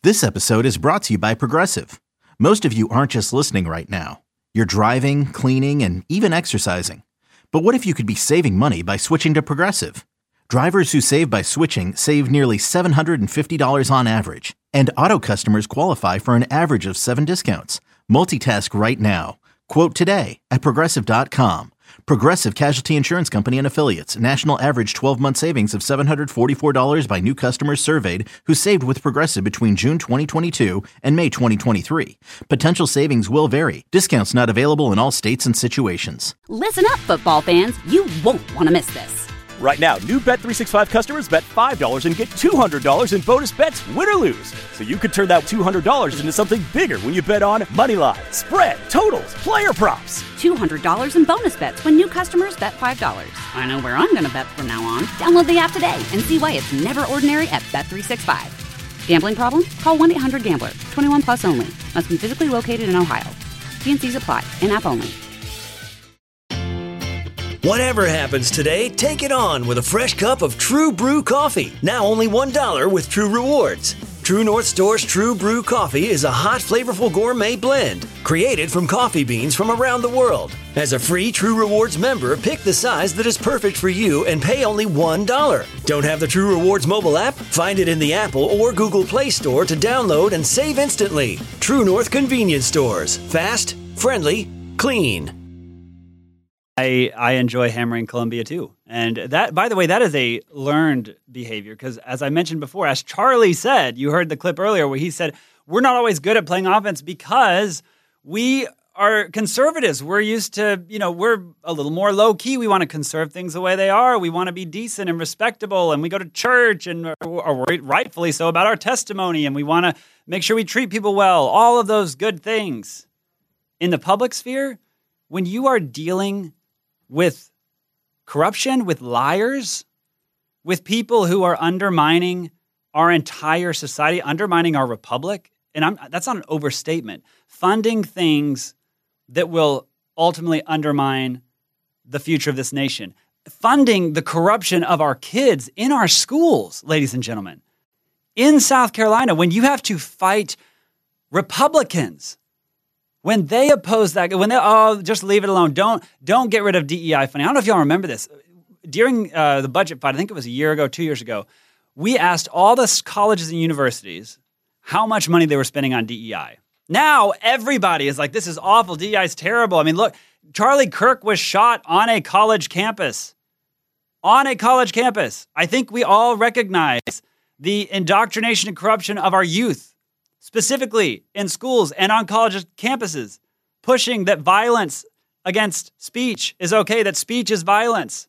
This episode is brought to you by Progressive. Most of you aren't just listening right now. You're driving, cleaning, and even exercising. But what if you could be saving money by switching to Progressive? Drivers who save by switching save nearly $750 on average. And auto customers qualify for an average of 7 discounts. Multitask right now. Quote today at Progressive.com. Progressive Casualty Insurance Company and Affiliates. National average 12-month savings of $744 by new customers surveyed who saved with Progressive between June 2022 and May 2023. Potential savings will vary. Discounts not available in all states and situations. Listen up, football fans. You won't want to miss this. Right now, new Bet365 customers bet $5 and get $200 in bonus bets, win or lose. So you could turn that $200 into something bigger when you bet on moneyline, spread, totals, player props. $200 in bonus bets when new customers bet $5. I know where I'm going to bet from now on. Download the app today and see why it's never ordinary at Bet365. Gambling problem? Call 1-800-GAMBLER. 21 plus only. Must be physically located in Ohio. T&Cs apply. In-app only. Whatever happens today, take it on with a fresh cup of True Brew coffee. Now only $1 with True Rewards. True North Store's True Brew coffee is a hot, flavorful gourmet blend created from coffee beans from around the world. As a free True Rewards member, pick the size that is perfect for you and pay only $1. Don't have the True Rewards mobile app? Find it in the Apple or Google Play Store to download and save instantly. True North Convenience Stores. Fast, friendly, clean. I enjoy hammering Columbia too. And that, by the way, that is a learned behavior because as I mentioned before, as Charlie said, you heard the clip earlier where he said, we're not always good at playing offense because we are conservatives. We're used to, we're a little more low key. We want to conserve things the way they are. We want to be decent and respectable. And we go to church and are rightfully so about our testimony. And we want to make sure we treat people well. All of those good things. In the public sphere, when you are dealing with corruption, with liars, with people who are undermining our entire society, undermining our republic, and that's not an overstatement, funding things that will ultimately undermine the future of this nation, funding the corruption of our kids in our schools, ladies and gentlemen. In South Carolina, when you have to fight Republicans, when they oppose that, when they just leave it alone, don't get rid of DEI funding. I don't know if y'all remember this. During the budget fight, I think it was a year ago, 2 years ago, we asked all the colleges and universities how much money they were spending on DEI. Now everybody is like, this is awful. DEI is terrible. I mean, look, Charlie Kirk was shot on a college campus. On a college campus. I think we all recognize the indoctrination and corruption of our youth, specifically in schools and on college campuses, pushing that violence against speech is okay, that speech is violence.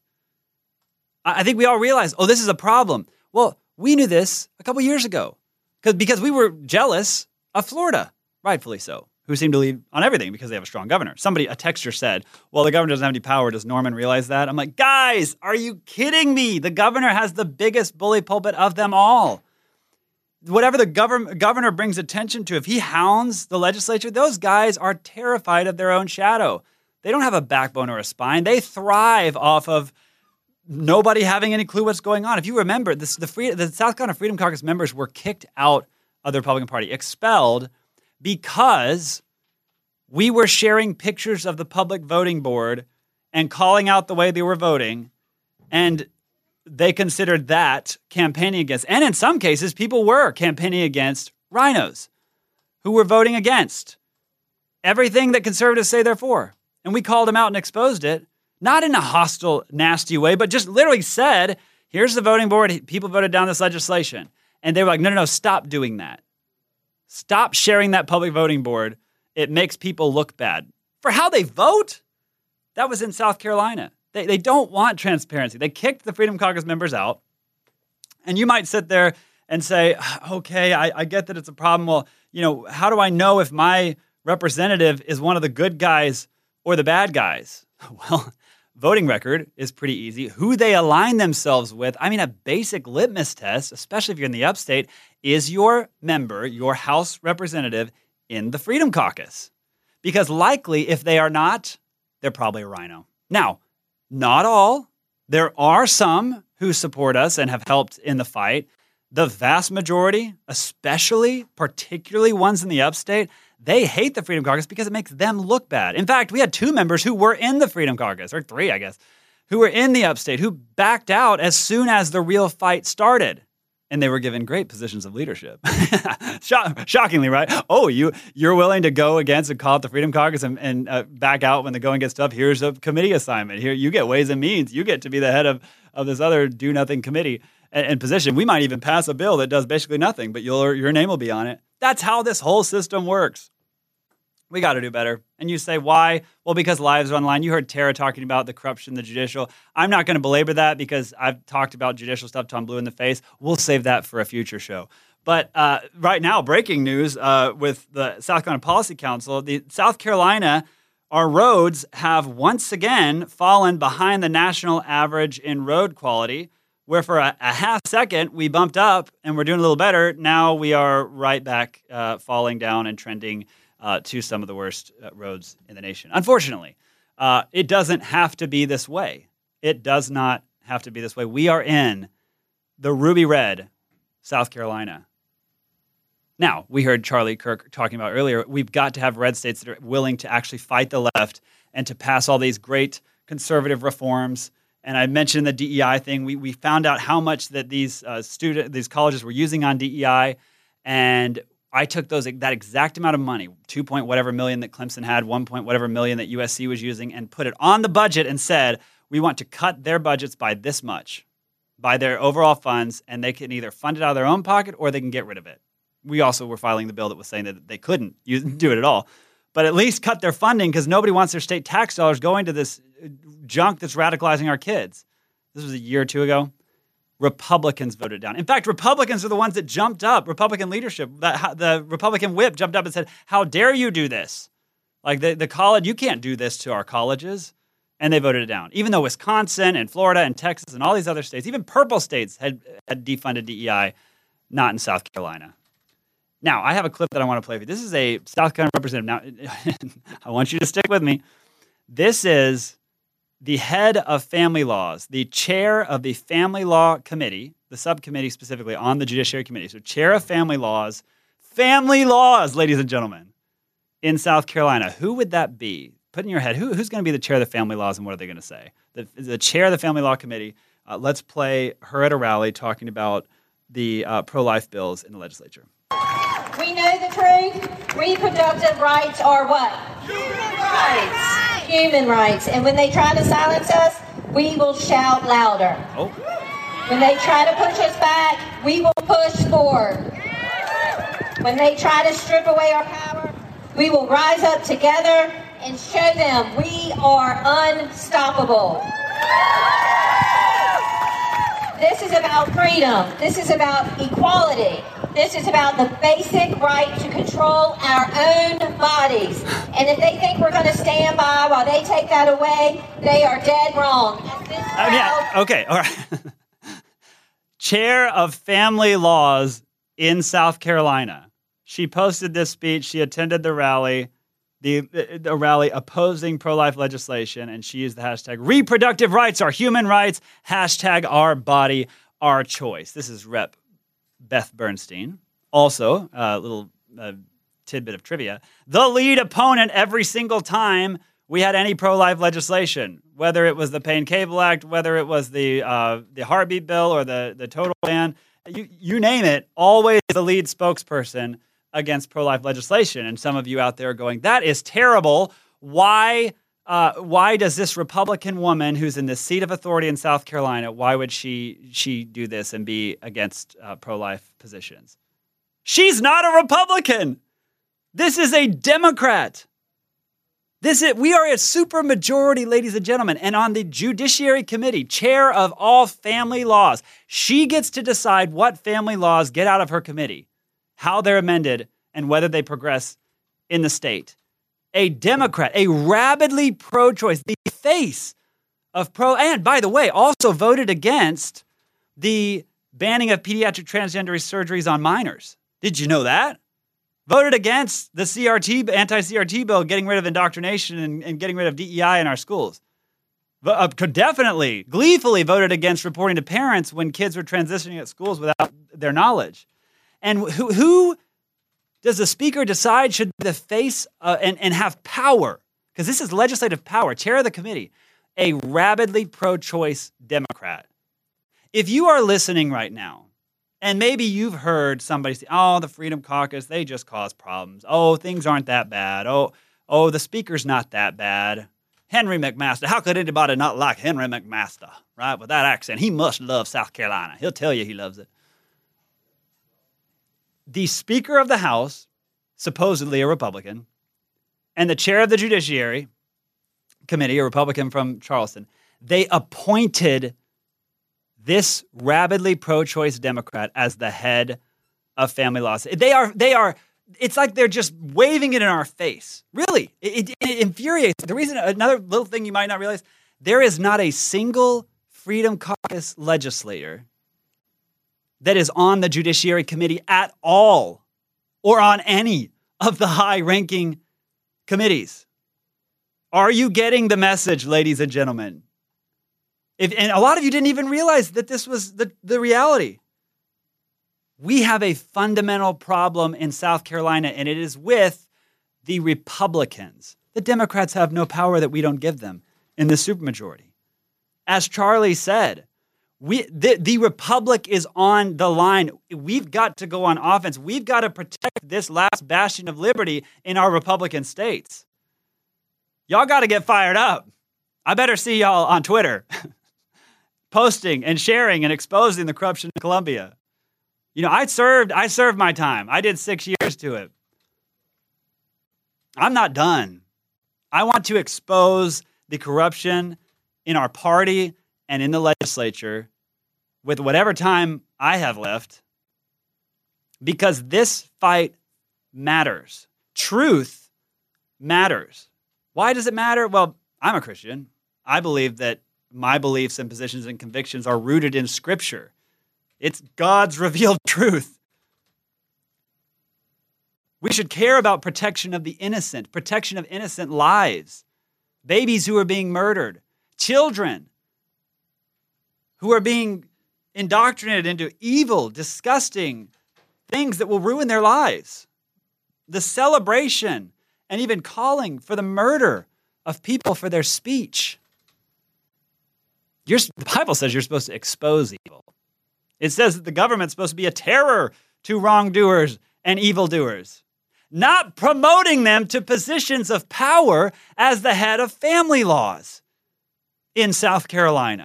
I think we all realize, this is a problem. Well, we knew this a couple years ago because we were jealous of Florida, rightfully so, who seemed to lead on everything because they have a strong governor. A texter said, well, the governor doesn't have any power. Does Norman realize that? I'm like, guys, are you kidding me? The governor has the biggest bully pulpit of them all. Whatever the governor brings attention to, if he hounds the legislature, those guys are terrified of their own shadow. They don't have a backbone or a spine. They thrive off of nobody having any clue what's going on. If you remember, the South Carolina Freedom Caucus members were kicked out of the Republican Party, expelled, because we were sharing pictures of the public voting board and calling out the way they were voting, and they considered that campaigning against. And in some cases, people were campaigning against rhinos who were voting against everything that conservatives say they're for. And we called them out and exposed it, not in a hostile, nasty way, but just literally said, here's the voting board. People voted down this legislation. And they were like, no, stop doing that. Stop sharing that public voting board. It makes people look bad. For how they vote? That was in South Carolina. They don't want transparency. They kicked the Freedom Caucus members out. And you might sit there and say, okay, I get that it's a problem. Well, how do I know if my representative is one of the good guys or the bad guys? Well, voting record is pretty easy. Who they align themselves with, a basic litmus test, especially if you're in the upstate, is your member, your House representative in the Freedom Caucus. Because likely, if they are not, they're probably a rhino. Now, not all. There are some who support us and have helped in the fight. the vast majority, particularly ones in the upstate, they hate the Freedom Caucus because it makes them look bad. In fact, we had 2 members who were in the Freedom Caucus, or 3, I guess, who were in the upstate, who backed out as soon as the real fight started. And they were given great positions of leadership. Shockingly, right? Oh, you're willing to go against and call it the Freedom Caucus and back out when the going gets tough. Here's a committee assignment. Here, you get Ways and Means. You get to be the head of this other do-nothing committee and position. We might even pass a bill that does basically nothing, but your name will be on it. That's how this whole system works. We got to do better. And you say, why? Well, because lives are on the line. You heard Tara talking about the corruption, the judicial. I'm not going to belabor that because I've talked about judicial stuff till I'm blue in the face. We'll save that for a future show. But right now, breaking news with the South Carolina Policy Council, the South Carolina, our roads have once again fallen behind the national average in road quality, where for a half second we bumped up and we're doing a little better. Now we are right back falling down and trending to some of the worst roads in the nation. Unfortunately, it doesn't have to be this way. It does not have to be this way. We are in the ruby red South Carolina. Now, we heard Charlie Kirk talking about earlier, we've got to have red states that are willing to actually fight the left and to pass all these great conservative reforms. And I mentioned the DEI thing. We found out how much that these colleges were using on DEI, and I took that exact amount of money, 2 point whatever million that Clemson had, 1 point whatever million that USC was using, and put it on the budget and said, we want to cut their budgets by this much, by their overall funds, and they can either fund it out of their own pocket or they can get rid of it. We also were filing the bill that was saying that they couldn't do it at all. But at least cut their funding because nobody wants their state tax dollars going to this junk that's radicalizing our kids. This was a year or 2 ago. Republicans voted down. In fact, Republicans are the ones that jumped up. Republican leadership, the Republican whip jumped up and said, how dare you do this? Like the college, you can't do this to our colleges. And they voted it down. Even though Wisconsin and Florida and Texas and all these other states, even purple states had defunded DEI, not in South Carolina. Now, I have a clip that I want to play for you. This is a South Carolina representative. Now, I want you to stick with me. This is the head of family laws, the chair of the Family Law Committee, the subcommittee specifically on the Judiciary Committee. So chair of family laws, ladies and gentlemen, in South Carolina. Who would that be? Put in your head, who's going to be the chair of the family laws and what are they going to say? The chair of the Family Law Committee, let's play her at a rally talking about the pro-life bills in the legislature. We know the truth. Reproductive rights are what? Human rights. Human rights. And when they try to silence us, we will shout louder. Oh. When they try to push us back, we will push forward. When they try to strip away our power, we will rise up together and show them we are unstoppable. This is about freedom. This is about equality. This is about the basic right to control our own bodies. And if they think we're going to stand by while they take that away, they are dead wrong. Okay, all right. Chair of Family Laws in South Carolina. She posted this speech. She attended the rally, the rally opposing pro-life legislation, and she used the hashtag reproductive rights are human rights, hashtag our body, our choice. This is Rep. Beth Bernstein. Also, a little tidbit of trivia. The lead opponent every single time we had any pro-life legislation, whether it was the Pay and Cable Act, whether it was the heartbeat bill or the total ban, you name it, always the lead spokesperson against pro-life legislation. And some of you out there are going, that is terrible. Why does this Republican woman who's in the seat of authority in South Carolina, why would she do this and be against pro-life positions? She's not a Republican. This is a Democrat. We are a supermajority, ladies and gentlemen, and on the Judiciary Committee, chair of all family laws, she gets to decide what family laws get out of her committee, how they're amended, and whether they progress in the state. A Democrat, a rabidly pro-choice, the face of and by the way, also voted against the banning of pediatric transgender surgeries on minors. Did you know that? Voted against the anti-CRT bill, getting rid of indoctrination and getting rid of DEI in our schools. definitely, gleefully voted against reporting to parents when kids were transitioning at schools without their knowledge. And who does the speaker decide should be the face and have power? Because this is legislative power, chair of the committee, a rabidly pro-choice Democrat. If you are listening right now, and maybe you've heard somebody say, oh, the Freedom Caucus, they just cause problems. Oh, things aren't that bad. Oh, the speaker's not that bad. Henry McMaster, how could anybody not like Henry McMaster, right? With that accent, he must love South Carolina. He'll tell you he loves it. The Speaker of the House, supposedly a Republican, and the chair of the Judiciary Committee, a Republican from Charleston, they appointed this rabidly pro-choice Democrat as the head of family laws. They are. It's like they're just waving it in our face. Really, it infuriates. The reason, another little thing you might not realize, there is not a single Freedom Caucus legislator that is on the Judiciary Committee at all, or on any of the high-ranking committees. Are you getting the message, ladies and gentlemen? And a lot of you didn't even realize that this was the reality. We have a fundamental problem in South Carolina, and it is with the Republicans. The Democrats have no power that we don't give them in the supermajority. As Charlie said, the Republic is on the line. We've got to go on offense. We've got to protect this last bastion of liberty in our Republican states. Y'all got to get fired up. I better see y'all on Twitter posting and sharing and exposing the corruption in Columbia. You know, I served my time. I did 6 years to it. I'm not done. I want to expose the corruption in our party and in the legislature with whatever time I have left, because this fight matters. Truth matters. Why does it matter? Well, I'm a Christian. I believe that my beliefs and positions and convictions are rooted in Scripture. It's God's revealed truth. We should care about protection of the innocent, protection of innocent lives, babies who are being murdered, children who are being indoctrinated into evil, disgusting things that will ruin their lives. The celebration and even calling for the murder of people for their speech. The Bible says you're supposed to expose evil. It says that the government's supposed to be a terror to wrongdoers and evildoers, not promoting them to positions of power as the head of family laws in South Carolina.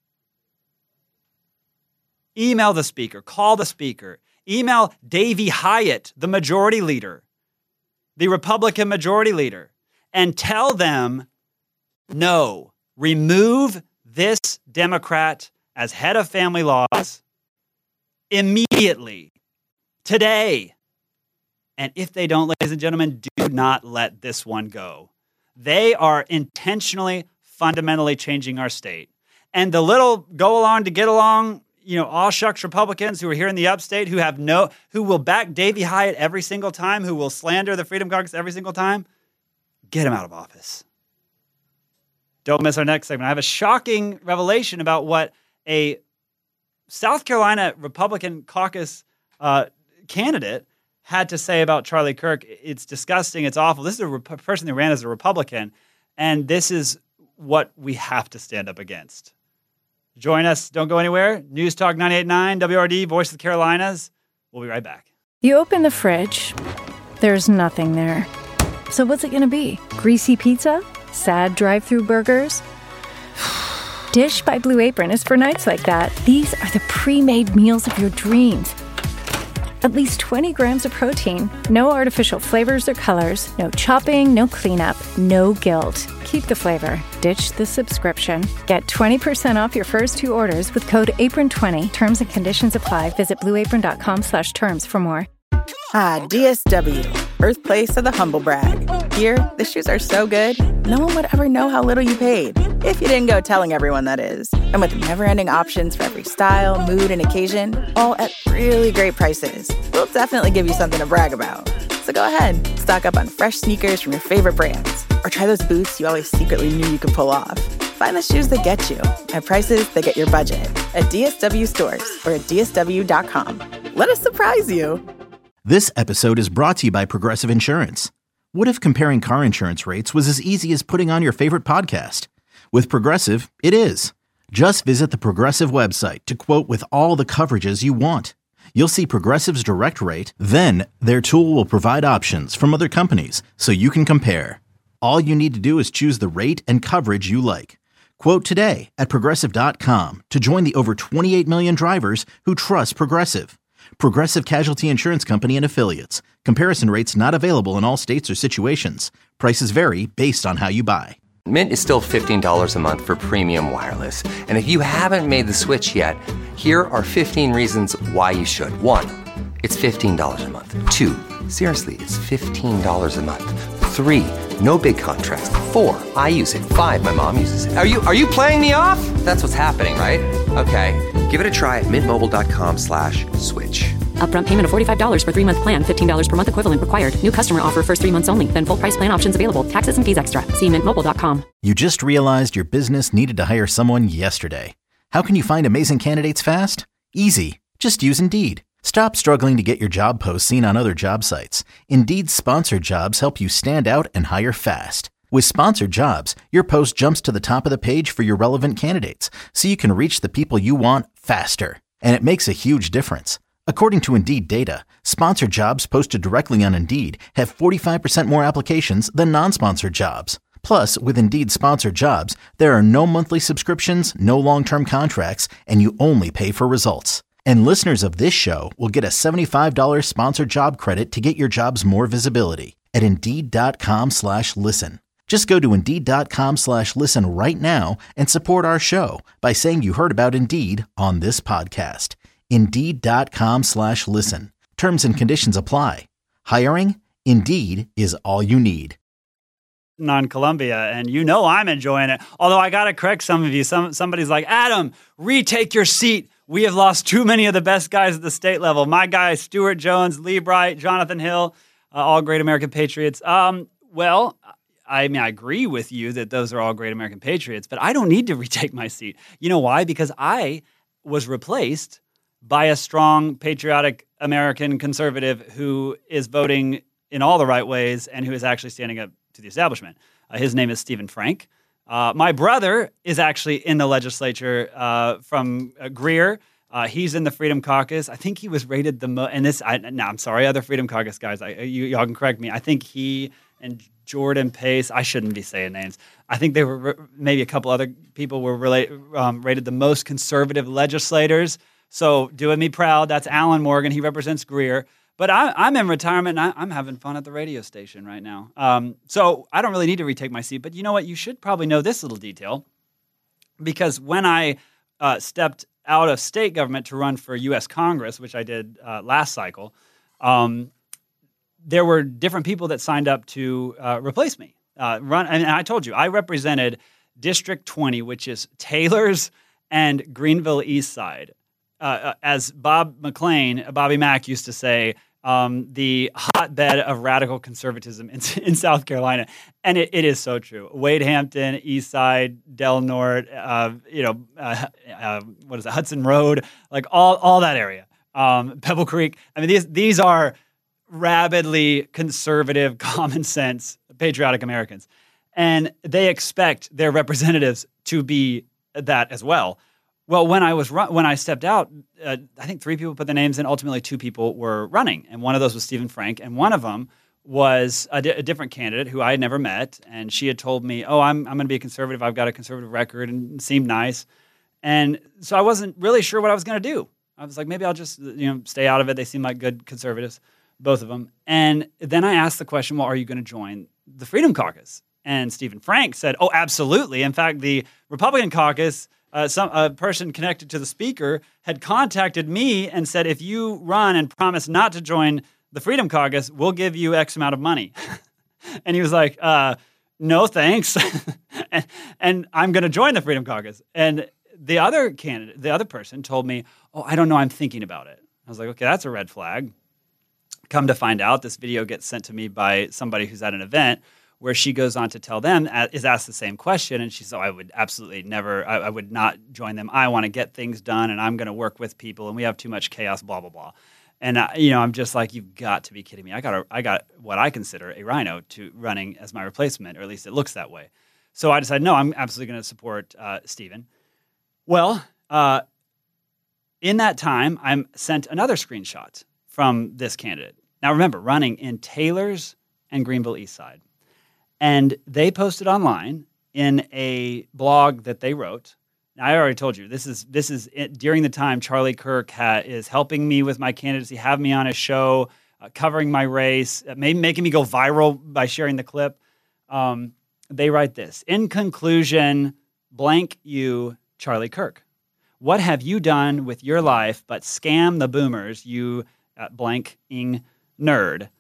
Email the speaker, call the speaker, email Davey Hyatt, the majority leader, the Republican majority leader, and tell them, no, remove this Democrat as head of family laws immediately, today. And if they don't, ladies and gentlemen, do not let this one go. They are intentionally, fundamentally changing our state. And the little go along to get along, all shucks Republicans who are here in the upstate who will back Davey Hyatt every single time, who will slander the Freedom Caucus every single time, get him out of office. Don't miss our next segment. I have a shocking revelation about what a South Carolina Republican caucus candidate had to say about Charlie Kirk. It's disgusting. It's awful. This is a person who ran as a Republican, and this is what we have to stand up against. Join us. Don't go anywhere. News Talk 98.9, WRD, Voice of the Carolinas. We'll be right back. You open the fridge. There's nothing there. So what's it going to be? Greasy pizza? Sad drive-thru burgers? Dish by Blue Apron is for nights like that. These are the pre-made meals of your dreams. At least 20 grams of protein, no artificial flavors or colors, no chopping, no cleanup, no guilt. Keep the flavor. Ditch the subscription. Get 20% off your first 2 orders with code APRON20. Terms and conditions apply. Visit blueapron.com/terms for more. DSW, birthplace of the humble brag. Here, the shoes are so good, no one would ever know how little you paid. If you didn't go telling everyone, that is. And with never-ending options for every style, mood, and occasion, all at really great prices, we'll definitely give you something to brag about. So go ahead, stock up on fresh sneakers from your favorite brands, or try those boots you always secretly knew you could pull off. Find the shoes that get you at prices that get your budget at DSW stores or at DSW.com. Let us surprise you. This episode is brought to you by Progressive Insurance. What if comparing car insurance rates was as easy as putting on your favorite podcast? With Progressive, it is. Just visit the Progressive website to quote with all the coverages you want. You'll see Progressive's direct rate, then their tool will provide options from other companies so you can compare. All you need to do is choose the rate and coverage you like. Quote today at Progressive.com to join the over 28 million drivers who trust Progressive. Progressive Casualty Insurance Company and Affiliates. Comparison rates not available in all states or situations. Prices vary based on how you buy. Mint is still $15 a month for premium wireless. And if you haven't made the switch yet, here are 15 reasons why you should. 1, it's $15 a month. 2, seriously, it's $15 a month. 3, no big contrast. 4, I use it. 5, my mom uses it. Are you playing me off? That's what's happening, right? Okay, give it a try at mintmobile.com/switch. Upfront payment of $45 for 3-month plan, $15 per month equivalent required. New customer offer first 3 months only. Then full price plan options available. Taxes and fees extra. See mintmobile.com. You just realized your business needed to hire someone yesterday. How can you find amazing candidates fast? Easy. Just use Indeed. Stop struggling to get your job posts seen on other job sites. Indeed's sponsored jobs help you stand out and hire fast. With sponsored jobs, your post jumps to the top of the page for your relevant candidates, so you can reach the people you want faster. And it makes a huge difference. According to Indeed data, sponsored jobs posted directly on Indeed have 45% more applications than non-sponsored jobs. Plus, with Indeed sponsored jobs, there are no monthly subscriptions, no long-term contracts, and you only pay for results. And listeners of this show will get a $75 sponsored job credit to get your jobs more visibility at Indeed.com/listen. Just go to Indeed.com/listen right now and support our show by saying you heard about Indeed on this podcast. Indeed.com/listen. Terms and conditions apply. Hiring? Indeed is all you need. On Columbia, and you know I'm enjoying it. Although I gotta correct some of you. Somebody's like, Adam, retake your seat. We have lost too many of the best guys at the state level. My guys, Stuart Jones, Lee Bright, Jonathan Hill, all great American Patriots. Well, I mean, I agree with you that those are all great American Patriots, but I don't need to retake my seat. You know why? Because I was replaced by a strong, patriotic American conservative who is voting in all the right ways and who is actually standing up to the establishment. His name is Stephen Frank. My brother is actually in the legislature from Greer. He's in the Freedom Caucus. I think he was rated the most. And this, I'm sorry, other Freedom Caucus guys. Y'all can correct me. I think he and Jordan Pace. I shouldn't be saying names. I think they were maybe a couple other people were rated the most conservative legislators. So doing me proud. That's Alan Morgan. He represents Greer. But I'm in retirement, and I'm having fun at the radio station right now. So I don't really need to retake my seat. But you know what? You should probably know this little detail. Because when I stepped out of state government to run for U.S. Congress, which I did last cycle, there were different people that signed up to replace me. And I told you, I represented District 20, which is Taylor's and Greenville East Side. As Bobby Mack used to say, the hotbed of radical conservatism in South Carolina. And it is so true. Wade Hampton, East Side, Del Norte, Hudson Road, like all that area. Pebble Creek. I mean, these are rabidly conservative, common sense, patriotic Americans. And they expect their representatives to be that as well. Well, when I stepped out, I think 3 people put their names in. Ultimately, 2 people were running, and one of those was Stephen Frank, and one of them was a different candidate who I had never met, and she had told me, "Oh, I'm going to be a conservative. I've got a conservative record," and it seemed nice, and so I wasn't really sure what I was going to do. I was like, maybe I'll just stay out of it. They seem like good conservatives, both of them. And then I asked the question, "Well, are you going to join the Freedom Caucus?" And Stephen Frank said, "Oh, absolutely. In fact, the Republican caucus." A person connected to the speaker had contacted me and said, if you run and promise not to join the Freedom Caucus, we'll give you X amount of money. And he was like, no, thanks. and I'm going to join the Freedom Caucus. And the other person told me, oh, I don't know, I'm thinking about it. I was like, okay, that's a red flag. Come to find out, this video gets sent to me by somebody who's at an event where she goes on to tell them, is asked the same question, and she says, I would absolutely never, I would not join them. I want to get things done, and I'm going to work with people, and we have too much chaos, blah, blah, blah. And, I'm just like, you've got to be kidding me. I got what I consider a rhino to running as my replacement, or at least it looks that way. So I decided, no, I'm absolutely going to support Stephen. Well, in that time, I'm sent another screenshot from this candidate. Now, remember, running in Taylor's and Greenville East Side. And they posted online in a blog that they wrote. Now, I already told you, this is it, during the time Charlie Kirk is helping me with my candidacy, have me on his show, covering my race, making me go viral by sharing the clip. They write this: in conclusion, blank you, Charlie Kirk. What have you done with your life but scam the boomers, you blanking nerd?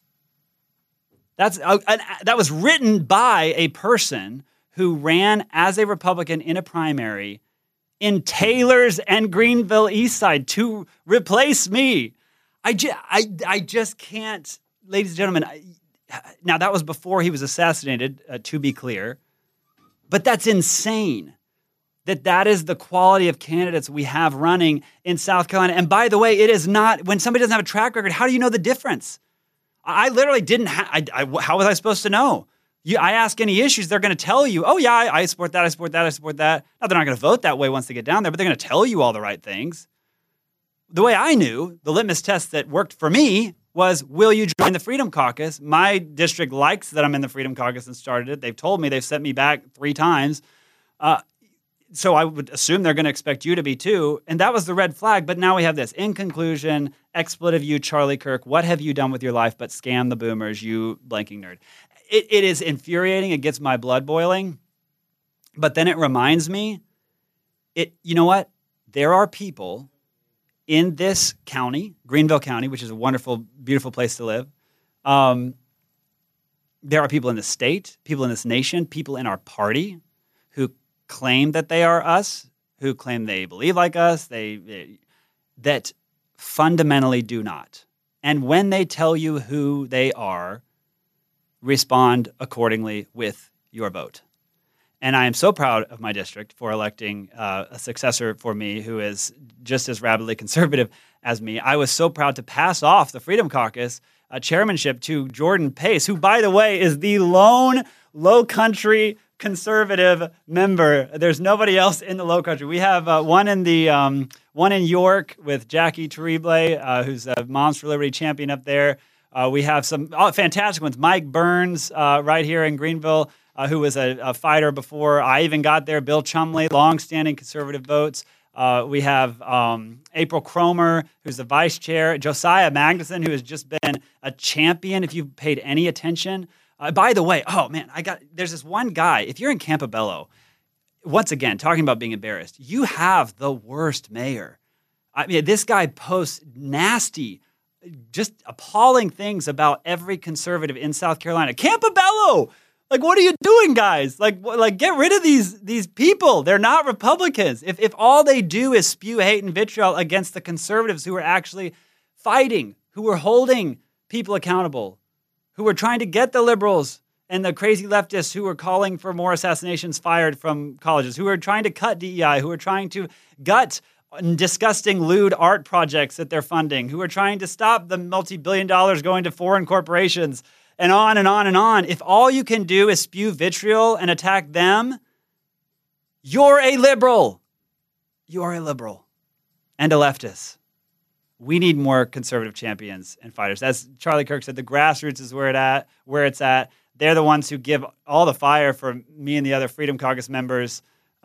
That was written by a person who ran as a Republican in a primary in Taylor's and Greenville East Side to replace me. I just can't, ladies and gentlemen. Now, that was before he was assassinated, to be clear. But that's insane that is the quality of candidates we have running in South Carolina. And by the way, it is not, when somebody doesn't have a track record, how do you know the difference? I literally didn't how was I supposed to know? I ask any issues, they're going to tell you, oh yeah, I support that, I support that, I support that. Now, they're not going to vote that way once they get down there, but they're going to tell you all the right things. The way I knew, the litmus test that worked for me was, will you join the Freedom Caucus? My district likes that I'm in the Freedom Caucus and started it. They've told me, they've sent me back 3 times. So I would assume they're going to expect you to be too. And that was the red flag. But now we have this. In conclusion, expletive you, Charlie Kirk, what have you done with your life but scam the boomers, you blanking nerd? It is infuriating. It gets my blood boiling. But then it reminds me, you know what? There are people in this county, Greenville County, which is a wonderful, beautiful place to live. There are people in the state, people in this nation, people in our party who claim that they are us, who claim they believe like us, that fundamentally do not. And when they tell you who they are, respond accordingly with your vote. And I am so proud of my district for electing a successor for me who is just as rabidly conservative as me. I was so proud to pass off the Freedom Caucus chairmanship to Jordan Pace, who, by the way, is the lone low country conservative member. There's nobody else in the low country. We have one in York with Jackie Terrible, who's a Moms for Liberty champion up there. We have some fantastic ones. Mike Burns right here in Greenville, who was a fighter before I even got there. Bill Chumley, longstanding conservative votes. We have April Cromer, who's the vice chair. Josiah Magnuson, who has just been a champion, if you've paid any attention. By the way, there's this one guy, if you're in Campobello, once again, talking about being embarrassed, you have the worst mayor. I mean, this guy posts nasty, just appalling things about every conservative in South Carolina. Campobello! Like, what are you doing, guys? Like, get rid of these people. They're not Republicans. If all they do is spew hate and vitriol against the conservatives who are actually fighting, who are holding people accountable, who are trying to get the liberals and the crazy leftists who are calling for more assassinations fired from colleges, who are trying to cut DEI, who are trying to gut disgusting, lewd art projects that they're funding, who are trying to stop the multi-billion dollars going to foreign corporations, and on and on and on. If all you can do is spew vitriol and attack them, you're a liberal. You're a liberal and a leftist. We need more conservative champions and fighters. As Charlie Kirk said, the grassroots is where it's at. They're the ones who give all the fire for me and the other Freedom Caucus members.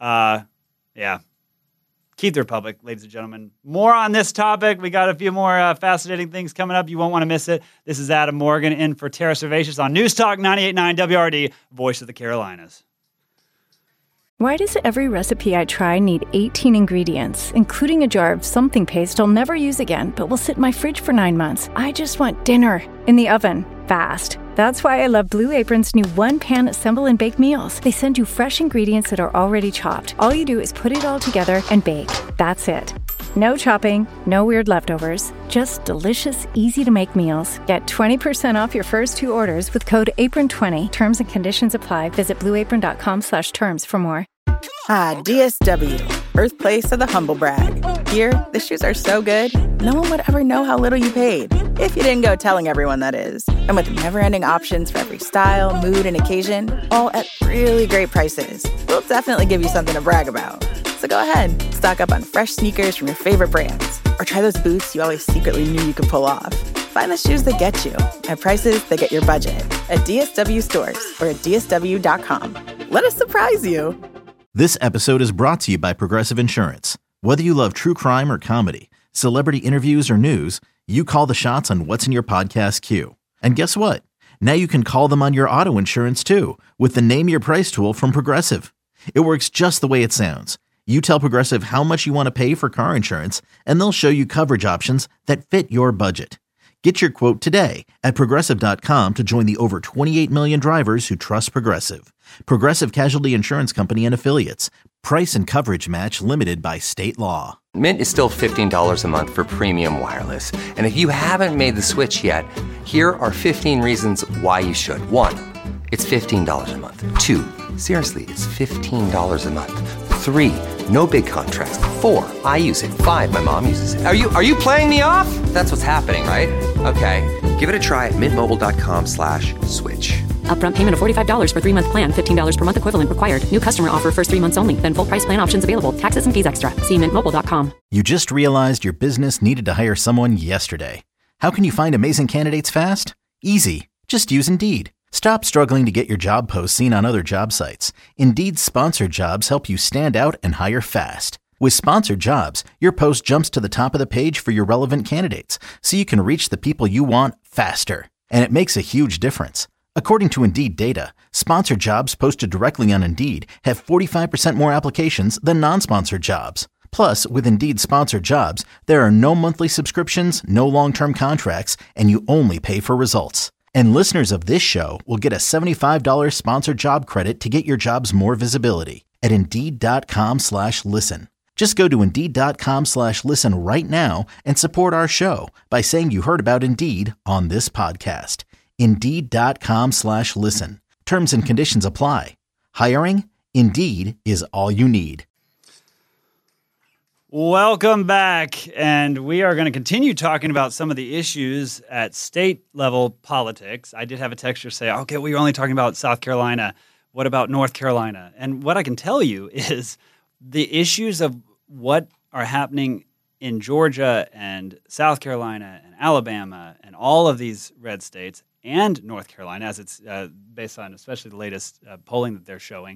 Keep the Republic, ladies and gentlemen. More on this topic. We got a few more fascinating things coming up. You won't want to miss it. This is Adam Morgan in for Tara Servatius on News Talk 98.9 WRD, Voice of the Carolinas. Why does every recipe I try need 18 ingredients, including a jar of something paste I'll never use again, but will sit in my fridge for 9 months? I just want dinner in the oven, fast. That's why I love Blue Apron's new one-pan assemble and bake meals. They send you fresh ingredients that are already chopped. All you do is put it all together and bake. That's it. No chopping, no weird leftovers, just delicious, easy-to-make meals. Get 20% off your first 2 orders with code APRON20. Terms and conditions apply. Visit blueapron.com/terms for more. DSW, birthplace of the humble brag. Here, the shoes are so good, no one would ever know how little you paid. If you didn't go telling everyone, that is. And with never-ending options for every style, mood, and occasion, all at really great prices, we'll definitely give you something to brag about. So go ahead, stock up on fresh sneakers from your favorite brands, or try those boots you always secretly knew you could pull off. Find the shoes that get you at prices that get your budget at DSW stores or at DSW.com. Let us surprise you. This episode is brought to you by Progressive Insurance. Whether you love true crime or comedy, celebrity interviews or news, you call the shots on what's in your podcast queue. And guess what? Now you can call them on your auto insurance too with the Name Your Price tool from Progressive. It works just the way it sounds. You tell Progressive how much you want to pay for car insurance, and they'll show you coverage options that fit your budget. Get your quote today at Progressive.com to join the over 28 million drivers who trust Progressive. Progressive Casualty Insurance Company and Affiliates. Price and coverage match limited by state law. Mint is still $15 a month for premium wireless. And if you haven't made the switch yet, here are 15 reasons why you should. 1, it's $15 a month. 2, seriously, it's $15 a month. 3, no big contracts. 4, I use it. 5, my mom uses it. Are you playing me off? That's what's happening, right? Okay, give it a try at mintmobile.com/switch. Upfront payment of $45 for 3-month plan, $15 per month equivalent required. New customer offer first 3 months only. Then full price plan options available. Taxes and fees extra. See mintmobile.com. You just realized your business needed to hire someone yesterday. How can you find amazing candidates fast? Easy. Just use Indeed. Stop struggling to get your job post seen on other job sites. Indeed's sponsored jobs help you stand out and hire fast. With sponsored jobs, your post jumps to the top of the page for your relevant candidates, so you can reach the people you want faster. And it makes a huge difference. According to Indeed data, sponsored jobs posted directly on Indeed have 45% more applications than non-sponsored jobs. Plus, with Indeed sponsored jobs, there are no monthly subscriptions, no long-term contracts, and you only pay for results. And listeners of this show will get a $75 sponsored job credit to get your jobs more visibility at Indeed.com/listen. Just go to Indeed.com/listen right now and support our show by saying you heard about Indeed on this podcast. Indeed.com/listen. Terms and conditions apply. Hiring? Indeed is all you need. Welcome back, and we are going to continue talking about some of the issues at state-level politics. I did have a texter say, okay, we were only talking about South Carolina. What about North Carolina? And what I can tell you is the issues of what are happening in Georgia and South Carolina and Alabama and all of these red states and North Carolina, as it's based on especially the latest polling that they're showing,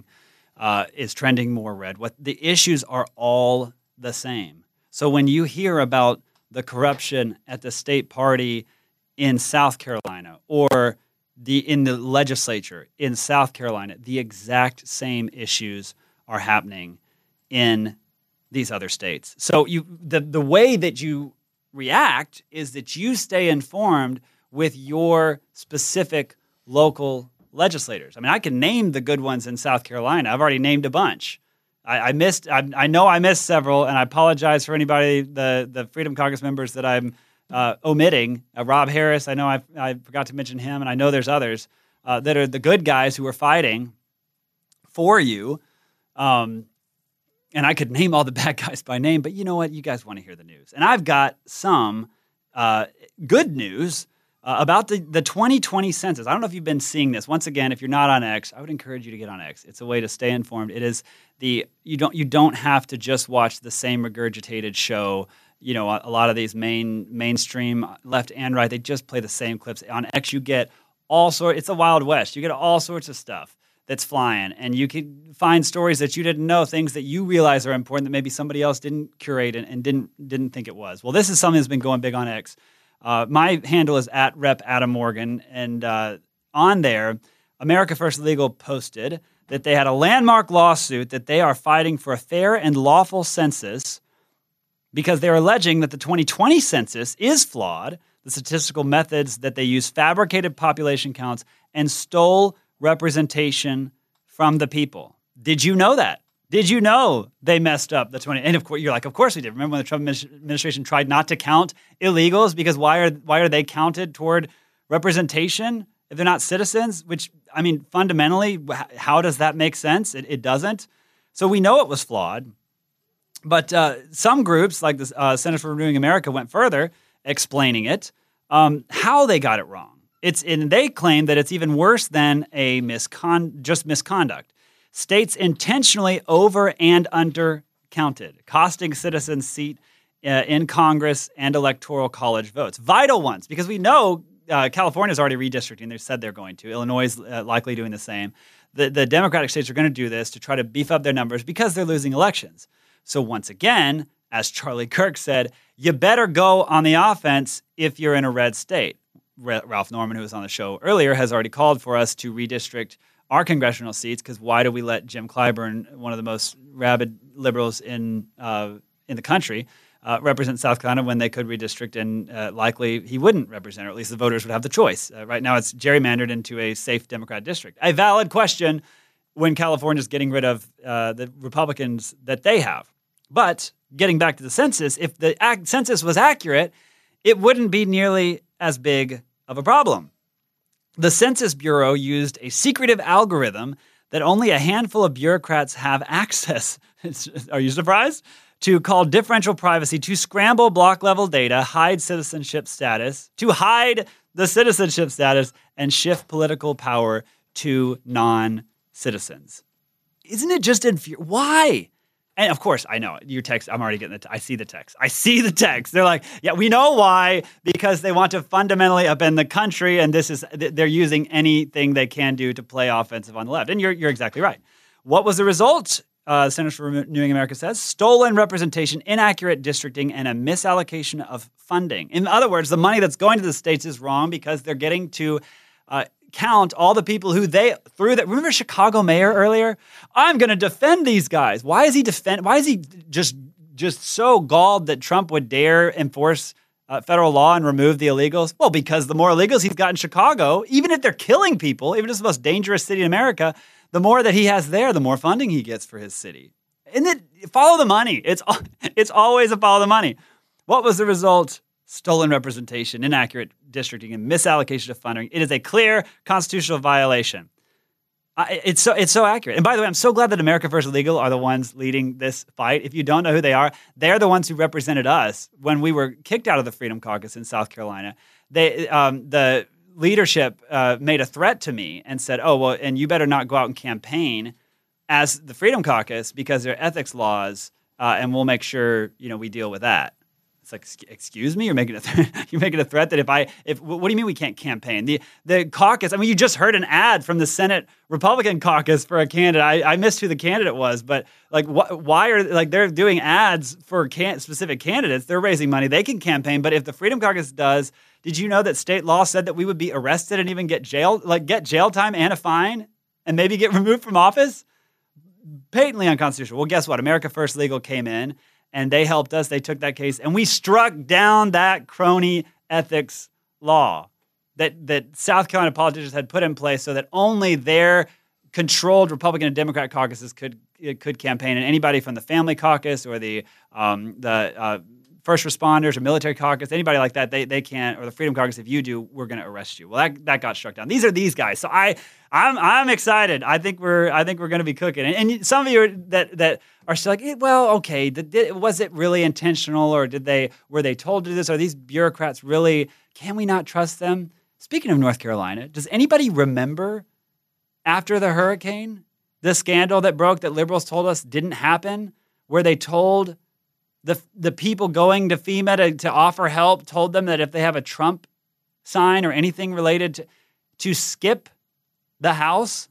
is trending more red. What the issues are all the same. So when you hear about the corruption at the state party in South Carolina or in the legislature in South Carolina, the exact same issues are happening in these other states. So the way that you react is that you stay informed with your specific local legislators. I mean, I can name the good ones in South Carolina. I've already named a bunch. I know I missed several, and I apologize for anybody, the Freedom Caucus members that I'm omitting. Rob Harris, I know I forgot to mention him, and I know there's others that are the good guys who are fighting for you. And I could name all the bad guys by name, but you know what? You guys want to hear the news. And I've got some good news about the 2020 census. I don't know if you've been seeing this. Once again, if you're not on X, I would encourage you to get on X. It's a way to stay informed. It is you don't have to just watch the same regurgitated show. You know, a lot of these mainstream left and right, they just play the same clips. On X, you get all sorts. It's a Wild West. You get all sorts of stuff that's flying, and you can find stories that you didn't know, things that you realize are important that maybe somebody else didn't curate and didn't think it was. Well, this is something that's been going big on X. My handle is @RepAdamMorgan, and on there, America First Legal posted that they had a landmark lawsuit that they are fighting for a fair and lawful census because they're alleging that the 2020 census is flawed. The statistical methods that they use fabricated population counts and stole representation from the people. Did you know that? Did you know they messed up the 20? And of course, you're like, of course we did. Remember when the Trump administration tried not to count illegals because why are they counted toward representation if they're not citizens? Which, I mean, fundamentally, how does that make sense? It doesn't. So we know it was flawed. But some groups, like the Center for Renewing America, went further, explaining it, how they got it wrong. And they claim that it's even worse than a just misconduct. States intentionally over and under counted, costing citizens seat in Congress and electoral college votes. Vital ones, because we know California's already redistricting. They said they're going to. Illinois is likely doing the same. The Democratic states are going to do this to try to beef up their numbers because they're losing elections. So once again, as Charlie Kirk said, you better go on the offense if you're in a red state. Ralph Norman, who was on the show earlier, has already called for us to redistrict our congressional seats, because why do we let Jim Clyburn, one of the most rabid liberals in the country, represent South Carolina when they could redistrict and likely he wouldn't represent, or at least the voters would have the choice. Right now it's gerrymandered into a safe Democrat district. A valid question when California's getting rid of the Republicans that they have. But getting back to the census, if the census was accurate, it wouldn't be nearly as big of a problem. The Census Bureau used a secretive algorithm that only a handful of bureaucrats have access, are you surprised? To call differential privacy, to scramble block-level data, hide citizenship status, to hide the citizenship status, and shift political power to non-citizens. Isn't it just infuriating? Why? And of course, I know your text. I'm already getting I see the text. They're like, yeah, we know why, because they want to fundamentally upend the country, and they're using anything they can do to play offensive on the left. And you're exactly right. What was the result? Centers for Renewing America says stolen representation, inaccurate districting, and a misallocation of funding. In other words, the money that's going to the states is wrong because they're getting to count all the people who they threw that. Remember Chicago mayor earlier? I'm going to defend these guys. Why is he just so galled that Trump would dare enforce federal law and remove the illegals? Well, because the more illegals he's got in Chicago, even if they're killing people, even if it's the most dangerous city in America, the more that he has there, the more funding he gets for his city. And then follow the money. It's always a follow the money. What was the result? Stolen representation, inaccurate districting, and misallocation of funding. It is a clear constitutional violation. It's so accurate. And by the way, I'm so glad that America First Legal are the ones leading this fight. If you don't know who they are, they're the ones who represented us when we were kicked out of the Freedom Caucus in South Carolina. The leadership made a threat to me and said, oh, well, and you better not go out and campaign as the Freedom Caucus because there are ethics laws, and we'll make sure we deal with that. It's like, excuse me, you're making a threat that what do you mean we can't campaign? The caucus, I mean, you just heard an ad from the Senate Republican caucus for a candidate. I missed who the candidate was, but like, why are they're doing ads for specific candidates? They're raising money. They can campaign, but if the Freedom Caucus does, did you know that state law said that we would be arrested and even get jail time and a fine and maybe get removed from office? Patently unconstitutional. Well, guess what? America First Legal came in. And they helped us. They took that case, and we struck down that crony ethics law that South Carolina politicians had put in place so that only their controlled Republican and Democrat caucuses could campaign, and anybody from the Family Caucus or the First Responders or Military Caucus, anybody like that, they can't, or the Freedom Caucus. If you do, we're going to arrest you. Well, that got struck down. These are these guys. So I'm excited. I think we're going to be cooking. And some of you that are still like, well, okay, was it really intentional, or were they told to do this? Are these bureaucrats really? Can we not trust them? Speaking of North Carolina, does anybody remember after the hurricane the scandal that broke that liberals told us didn't happen, where they told the people going to FEMA to offer help, told them that if they have a Trump sign or anything related to skip the house?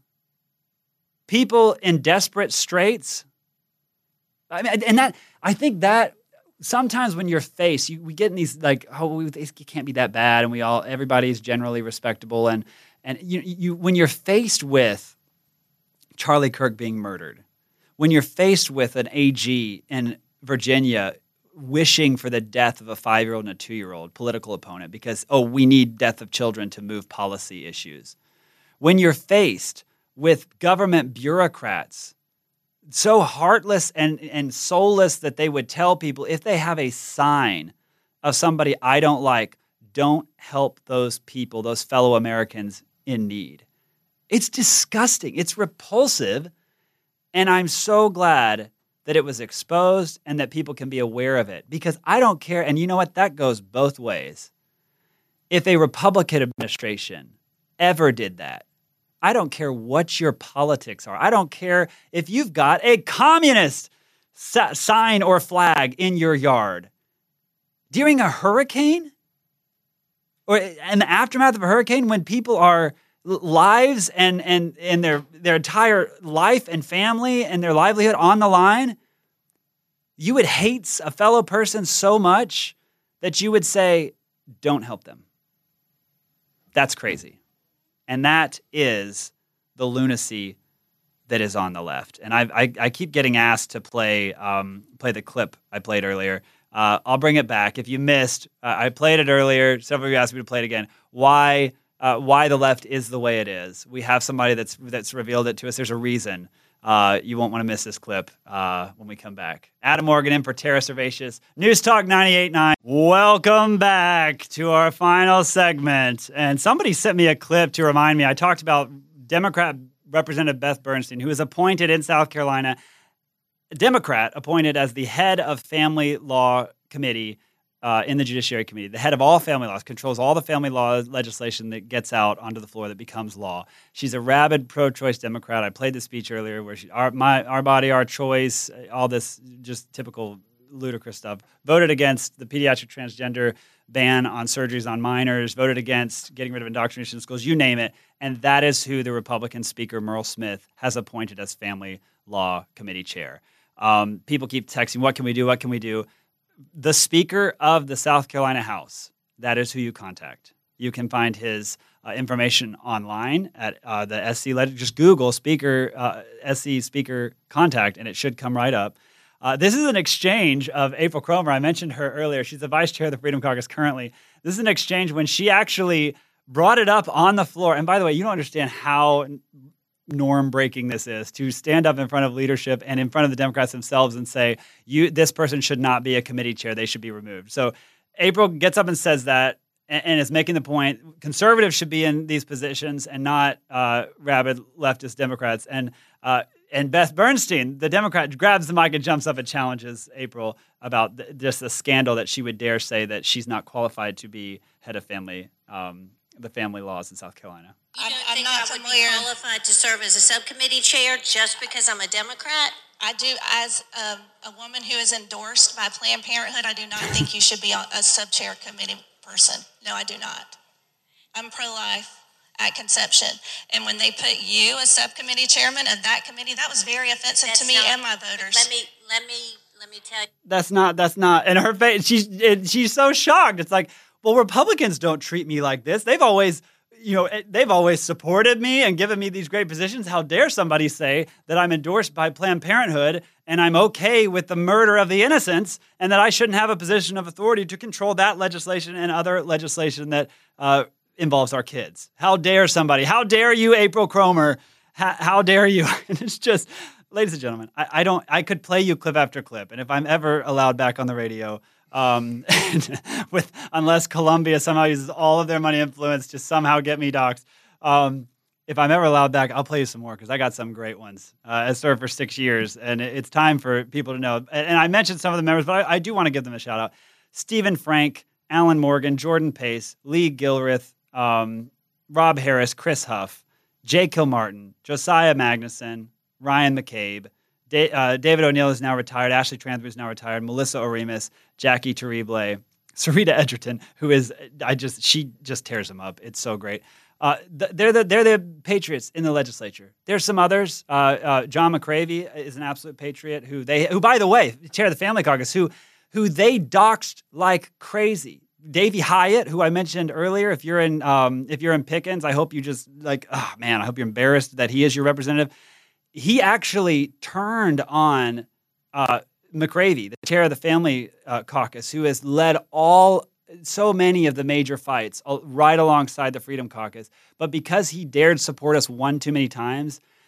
People in desperate straits. I mean, and I think that sometimes when you're faced, we get in these like, it can't be that bad, and everybody's generally respectable, and you when you're faced with Charlie Kirk being murdered, when you're faced with an AG in Virginia wishing for the death of a 5-year-old and a 2-year-old political opponent because, we need death of children to move policy issues. When you're faced with government bureaucrats so heartless and soulless that they would tell people if they have a sign of somebody I don't like, don't help those people, those fellow Americans in need. It's disgusting. It's repulsive. And I'm so glad that it was exposed and that people can be aware of it, because I don't care. And you know what? That goes both ways. If a Republican administration ever did that, I don't care what your politics are. I don't care if you've got a communist sign or flag in your yard. During a hurricane or in the aftermath of a hurricane, when people are lives and their entire life and family and their livelihood on the line, you would hate a fellow person so much that you would say, don't help them. That's crazy. And that is the lunacy that is on the left. And I keep getting asked to play the clip I played earlier. I'll bring it back. If you missed, I played it earlier. Several of you asked me to play it again. Why the left is the way it is. We have somebody that's revealed it to us. There's a reason. You won't want to miss this clip when we come back. Adam Morgan in for Tara Servatius. News Talk 98.9. Welcome back to our final segment. And somebody sent me a clip to remind me. I talked about Democrat Representative Beth Bernstein, who is appointed in South Carolina, a Democrat appointed as the head of Family Law Committee in the Judiciary Committee, the head of all family laws, controls all the family law legislation that gets out onto the floor that becomes law. She's a rabid pro-choice Democrat. I played the speech earlier where our body, our choice, all this just typical ludicrous stuff. Voted against the pediatric transgender ban on surgeries on minors, voted against getting rid of indoctrination in schools, you name it. And that is who the Republican Speaker, Merle Smith, has appointed as Family Law Committee chair. People keep texting, what can we do? What can we do? The Speaker of the South Carolina House, that is who you contact. You can find his information online at the SC. Just Google Speaker, SC Speaker contact, and it should come right up. This is an exchange of April Cromer. I mentioned her earlier. She's the vice chair of the Freedom Caucus currently. This is an exchange when she actually brought it up on the floor. And by the way, you don't understand how norm-breaking this is, to stand up in front of leadership and in front of the Democrats themselves and say, this person should not be a committee chair. They should be removed. So April gets up and says that and is making the point conservatives should be in these positions and not rabid leftist Democrats. And Beth Bernstein, the Democrat, grabs the mic and jumps up and challenges April about just the scandal that she would dare say that she's not qualified to be head of the family laws in South Carolina. You don't think I would be qualified to serve as a subcommittee chair just because I'm a Democrat? I do. As a woman who is endorsed by Planned Parenthood, I do not think you should be a sub-chair committee person. No, I do not. I'm pro-life at conception. And when they put you as subcommittee chairman of that committee, that was very offensive to me and my voters. Let me tell you. That's not. And her face, she's so shocked. It's like, well, Republicans don't treat me like this. They've always supported me and given me these great positions. How dare somebody say that I'm endorsed by Planned Parenthood and I'm okay with the murder of the innocents and that I shouldn't have a position of authority to control that legislation and other legislation that involves our kids. How dare somebody? How dare you, April Cromer? How dare you? And it's just, ladies and gentlemen, I could play you clip after clip. And if I'm ever allowed back on the radio, unless Columbia somehow uses all of their money influence to somehow get me doxxed. If I'm ever allowed back, I'll play you some more because I got some great ones. I served for 6 years, and it's time for people to know. And I mentioned some of the members, but I do want to give them a shout out. Stephen Frank, Alan Morgan, Jordan Pace, Lee Gilreath, Rob Harris, Chris Huff, Jay Kilmartin, Josiah Magnuson, Ryan McCabe, David O'Neill is now retired. Ashley Transby is now retired. Melissa Oremus, Jackie Terrible, Sarita Edgerton, she just tears them up. It's so great. They're the patriots in the legislature. There's some others. John McCravey is an absolute patriot who by the way, chair of the Family Caucus, who they doxed like crazy. Davey Hyatt, who I mentioned earlier, if you're in Pickens, I hope you just I hope you're embarrassed that he is your representative. He actually turned on McCravey, the chair of the Family Caucus, who has led so many of the major fights right alongside the Freedom Caucus. But because he dared support us one too many times,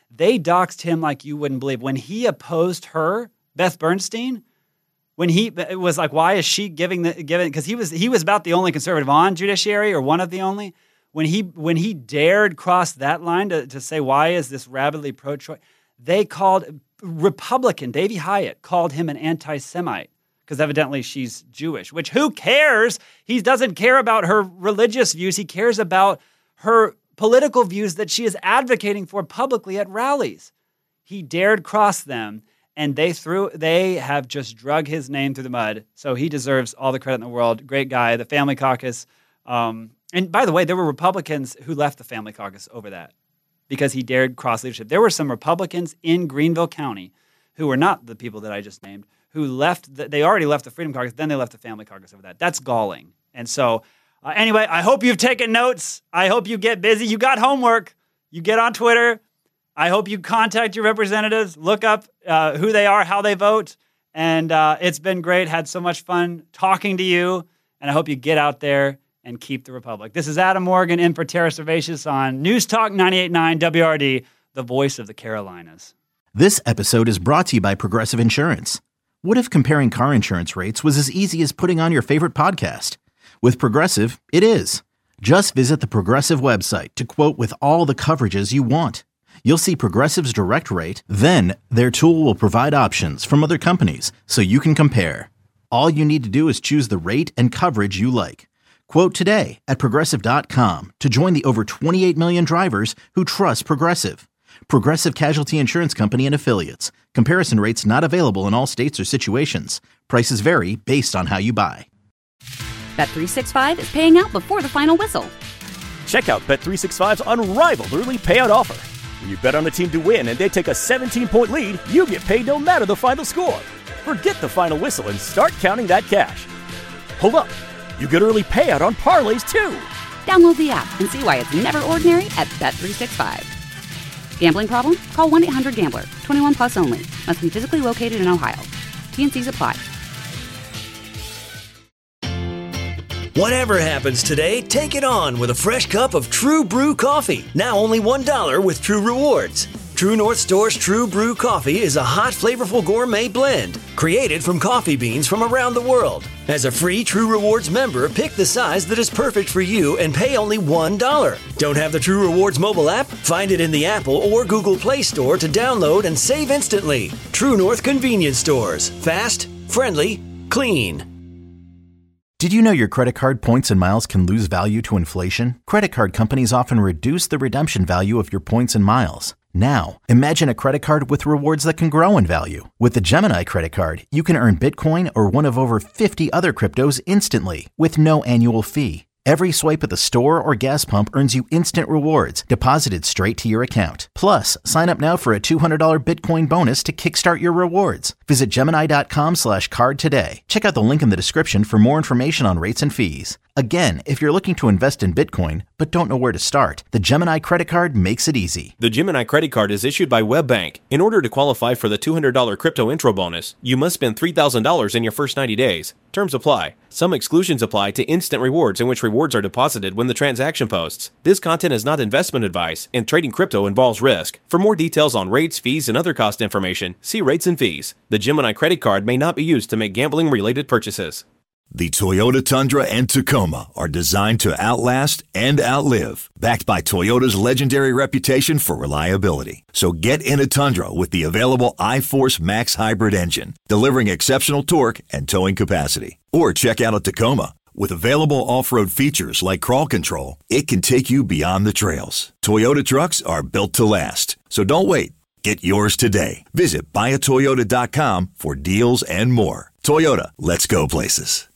They doxed him like you wouldn't believe. When he opposed her, Beth Bernstein, it was like, why is she giving, because he was about the only conservative on judiciary, or one of the only. When he dared cross that line to say, why is this rabidly pro-choice, they called Republican Davey Hyatt called him an anti-Semite, because evidently she's Jewish, which who cares? He doesn't care about her religious views. He cares about her political views that she is advocating for publicly at rallies. He dared cross them, and they have just drug his name through the mud. So he deserves all the credit in the world. Great guy. The Family Caucus. And by the way, there were Republicans who left the Family Caucus over that because he dared cross leadership. There were some Republicans in Greenville County who were not the people that I just named, who left. They already left the Freedom Caucus, then they left the Family Caucus over that. That's galling. And so anyway, I hope you've taken notes. I hope you get busy. You got homework. You get on Twitter. I hope you contact your representatives, look up who they are, how they vote. And it's been great. Had so much fun talking to you. And I hope you get out there and keep the Republic. This is Adam Morgan in for Tara Servatius on News Talk 98.9 WRD, the voice of the Carolinas. This episode is brought to you by Progressive Insurance. What if comparing car insurance rates was as easy as putting on your favorite podcast? With Progressive, it is. Just visit the Progressive website to quote with all the coverages you want. You'll see Progressive's direct rate, then their tool will provide options from other companies so you can compare. All you need to do is choose the rate and coverage you like. Quote today at Progressive.com to join the over 28 million drivers who trust Progressive. Progressive Casualty Insurance Company and Affiliates. Comparison rates not available in all states or situations. Prices vary based on how you buy. Bet365 is paying out before the final whistle. Check out Bet365's unrivaled early payout offer. When you bet on a team to win and they take a 17-point lead, you get paid no matter the final score. Forget the final whistle and start counting that cash. Hold up. You get early payout on parlays, too. Download the app and see why it's never ordinary at Bet365. Gambling problem? Call 1-800-GAMBLER. 21 plus only. Must be physically located in Ohio. T&Cs apply. Whatever happens today, take it on with a fresh cup of True Brew coffee. Now only $1 with True Rewards. True North Store's True Brew coffee is a hot, flavorful gourmet blend created from coffee beans from around the world. As a free True Rewards member, pick the size that is perfect for you and pay only $1. Don't have the True Rewards mobile app? Find it in the Apple or Google Play Store to download and save instantly. True North Convenience Stores. Fast, friendly, clean. Did you know your credit card points and miles can lose value to inflation? Credit card companies often reduce the redemption value of your points and miles. Now, imagine a credit card with rewards that can grow in value. With the Gemini credit card, you can earn Bitcoin or one of over 50 other cryptos instantly with no annual fee. Every swipe at the store or gas pump earns you instant rewards deposited straight to your account. Plus, sign up now for a $200 Bitcoin bonus to kickstart your rewards. Visit Gemini.com/card today. Check out the link in the description for more information on rates and fees. Again, if you're looking to invest in Bitcoin but don't know where to start, the Gemini credit card makes it easy. The Gemini credit card is issued by WebBank. In order to qualify for the $200 crypto intro bonus, you must spend $3,000 in your first 90 days. Terms apply. Some exclusions apply to instant rewards, in which rewards are deposited when the transaction posts. This content is not investment advice, and trading crypto involves risk. For more details on rates, fees, and other cost information, see rates and fees. The Gemini credit card may not be used to make gambling-related purchases. The Toyota Tundra and Tacoma are designed to outlast and outlive, backed by Toyota's legendary reputation for reliability. So get in a Tundra with the available iForce Max hybrid engine, delivering exceptional torque and towing capacity. Or check out a Tacoma. With available off-road features like crawl control, it can take you beyond the trails. Toyota trucks are built to last. So don't wait. Get yours today. Visit buyatoyota.com for deals and more. Toyota, let's go places.